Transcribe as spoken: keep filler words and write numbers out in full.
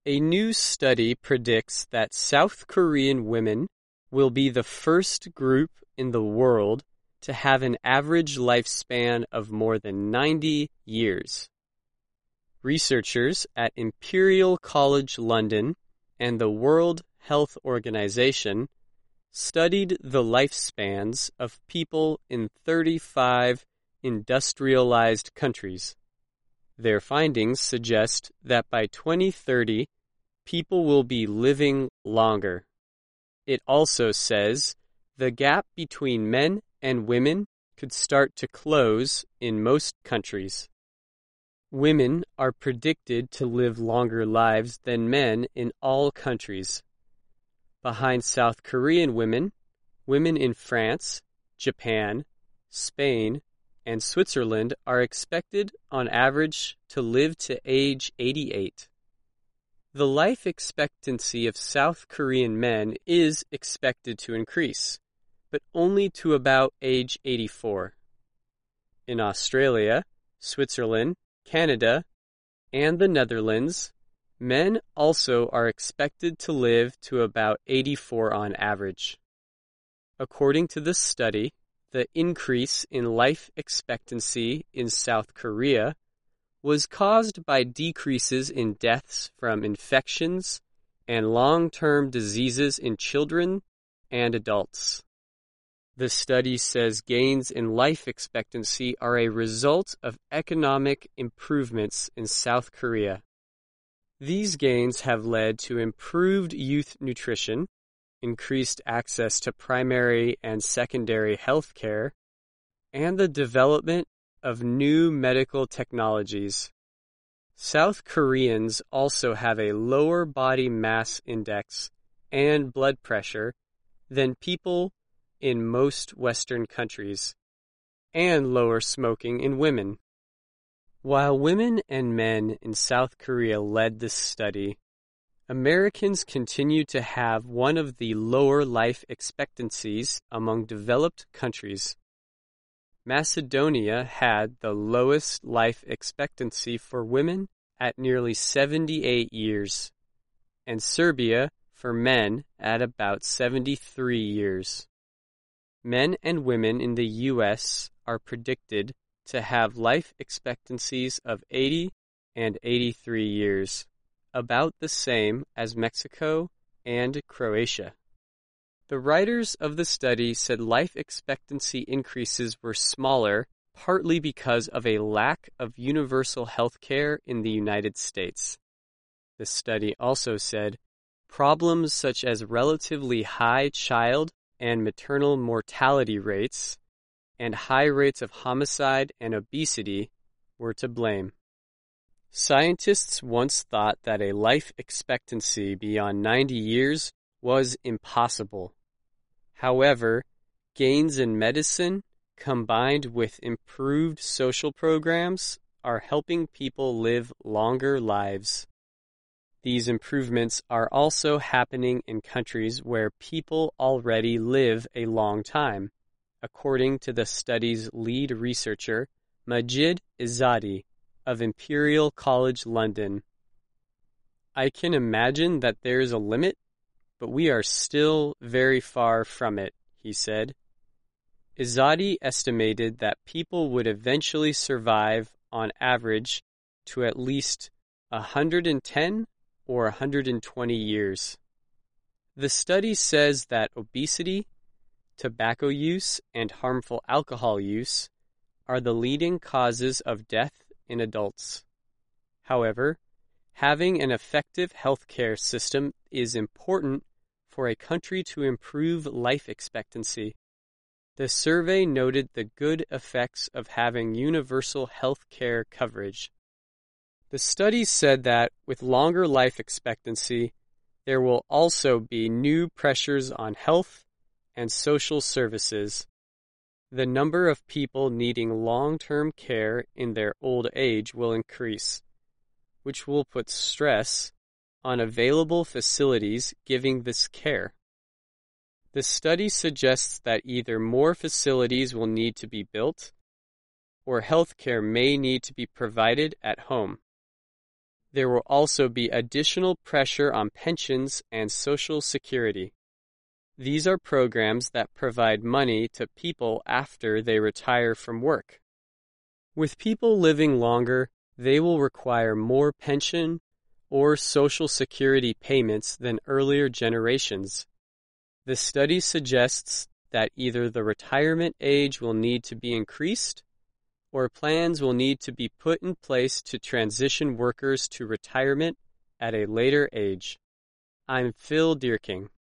A new study predicts that South Korean women will be the first group in the world to have an average lifespan of more than ninety years. Researchers at Imperial College London and the World Health Organization studied the lifespans of people in thirty-five industrialized countries. Their findings suggest that by twenty thirty, people will be living longer. It also says the gap between men and women could start to close in most countries. Women are predicted to live longer lives than men in all countries. Behind South Korean women, women in France, Japan, Spain, and Switzerland are expected, on average, to live to age eighty-eight. The life expectancy of South Korean men is expected to increase, but only to about age eighty-four. In Australia, Switzerland, Canada, and the Netherlands, men also are expected to live to about eighty-four on average. According to this study, the increase in life expectancy in South Korea was caused by decreases in deaths from infections and long-term diseases in children and adults. The study says gains in life expectancy are a result of economic improvements in South Korea. These gains have led to improved youth nutrition, increased access to primary and secondary health care, and the development of new medical technologies. South Koreans also have a lower body mass index and blood pressure than people in most Western countries, and lower smoking in women. While women and men in South Korea led this study, Americans continue to have one of the lower life expectancies among developed countries. Macedonia had the lowest life expectancy for women at nearly seventy-eight years, and Serbia for men at about seventy-three years. Men and women in the U S are predicted to have life expectancies of eighty and eighty-three years, about the same as Mexico and Croatia. The writers of the study said life expectancy increases were smaller, partly because of a lack of universal health care in the United States. The study also said problems such as relatively high child and maternal mortality rates and high rates of homicide and obesity were to blame. Scientists once thought that a life expectancy beyond ninety years was impossible. However, gains in medicine combined with improved social programs are helping people live longer lives. These improvements are also happening in countries where people already live a long time, according to the study's lead researcher, Majid Izzati, of Imperial College London. I can imagine that there is a limit, but we are still very far from it, he said. Izzati estimated that people would eventually survive, on average, to at least one hundred ten or one hundred twenty years. The study says that obesity, tobacco use, and harmful alcohol use are the leading causes of death in adults. However, having an effective healthcare system is important for a country to improve life expectancy. The survey noted the good effects of having universal health care coverage. The study said that with longer life expectancy, there will also be new pressures on health and social services. The number of people needing long-term care in their old age will increase, which will put stress on available facilities giving this care. The study suggests that either more facilities will need to be built or health care may need to be provided at home. There will also be additional pressure on pensions and Social Security. These are programs that provide money to people after they retire from work. With people living longer, they will require more pension or Social Security payments than earlier generations. The study suggests that either the retirement age will need to be increased or plans will need to be put in place to transition workers to retirement at a later age. I'm Phil Deerking.